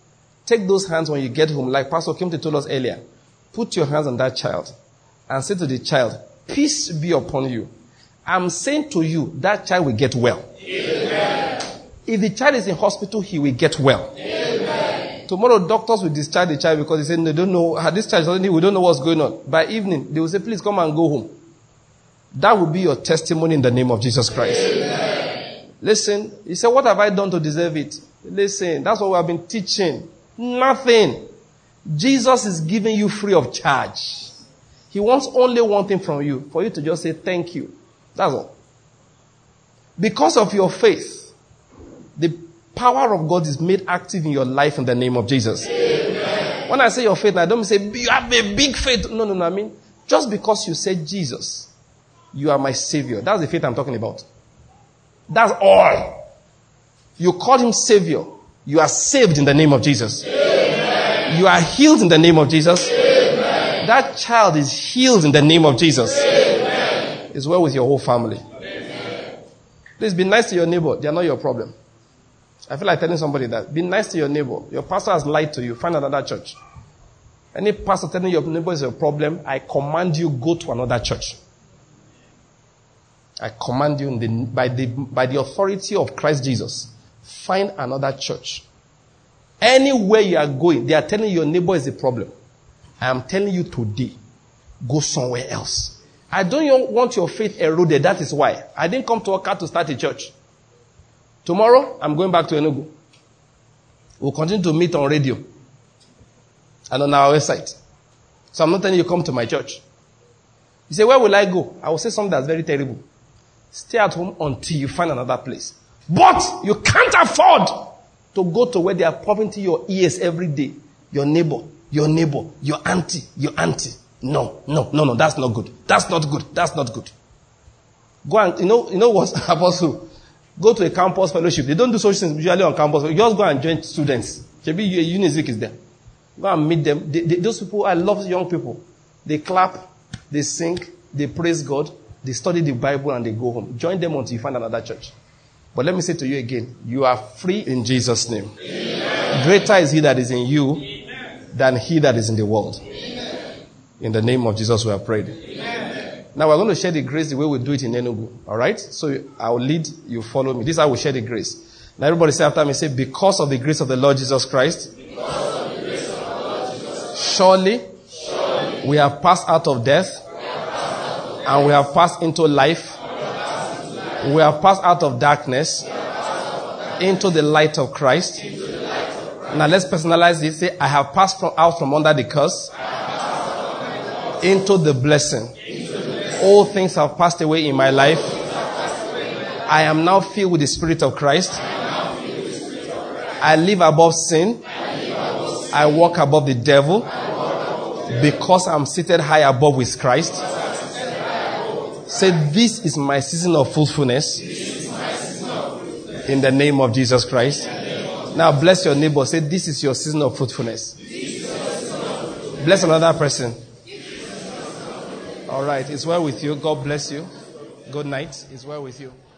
Take those hands when you get home, like Pastor Kimte told us earlier. Put your hands on that child and say to the child, peace be upon you. I'm saying to you, that child will get well. Amen. If the child is in hospital, he will get well. Amen. Tomorrow, doctors will discharge the child because they say they don't know, this child suddenly we don't know what's going on. By evening, they will say, please come and go home. That will be your testimony in the name of Jesus Christ. Amen. Listen, you say, what have I done to deserve it? Listen, that's what we have been teaching. Nothing. Jesus is giving you free of charge. He wants only one thing from you, for you to just say thank you. That's all. Because of your faith, the power of God is made active in your life in the name of Jesus. Amen. When I say your faith, I don't say you have a big faith. No. I mean, just because you said Jesus, you are my Savior. That's the faith I'm talking about. That's all. You call him Savior. You are saved in the name of Jesus. Amen. You are healed in the name of Jesus. Amen. That child is healed in the name of Jesus. Amen. It's well with your whole family. Amen. Please be nice to your neighbor. They are not your problem. I feel like telling somebody that. Be nice to your neighbor. Your pastor has lied to you. Find another church. Any pastor telling your neighbor is a problem, I command you, go to another church. I command you by the authority of Christ Jesus, find another church. Anywhere you are going, they are telling your neighbor is a problem. I am telling you today, go somewhere else. I don't want your faith eroded. That is why. I didn't come to Oka to start a church. Tomorrow, I'm going back to Enugu. We'll continue to meet on radio and on our website. So I'm not telling you come to my church. You say, where will I go? I will say something that's very terrible. Stay at home until you find another place. But you can't afford to go to where they are popping to your ears every day. Your neighbor, your auntie. No, that's not good. That's not good. Go and, you know what Apostle? Go to a campus fellowship. They don't do such things usually on campus. You just go and join students. Maybe Unizik is there. Go and meet them. Those people, I love young people. They clap, they sing, they praise God, they study the Bible and they go home. Join them until you find another church. But let me say to you again, you are free in Jesus' name. Amen. Greater is he that is in you than he that is in the world. Amen. In the name of Jesus we have prayed. Amen. Now we're going to share the grace the way we do it in Enugu. Alright? So I will lead, you follow me. This is how we share the grace. Now everybody say after me, say, because of the grace of the Lord Jesus Christ, surely we have passed out of death and we have passed into life. We have passed out of darkness into the light of Christ. Now let's personalize this. Say, I have passed out from under the curse into the blessing. All things have passed away in my life. I am now filled with the Spirit of Christ. I live above sin. I walk above the devil. Because I'm seated high above with Christ. Say, this is my season of fruitfulness. In the name of Jesus Christ. Now bless your neighbor. Say, this is your season of fruitfulness. Bless another person. All right. It's well with you. God bless you. Good night. It's well with you.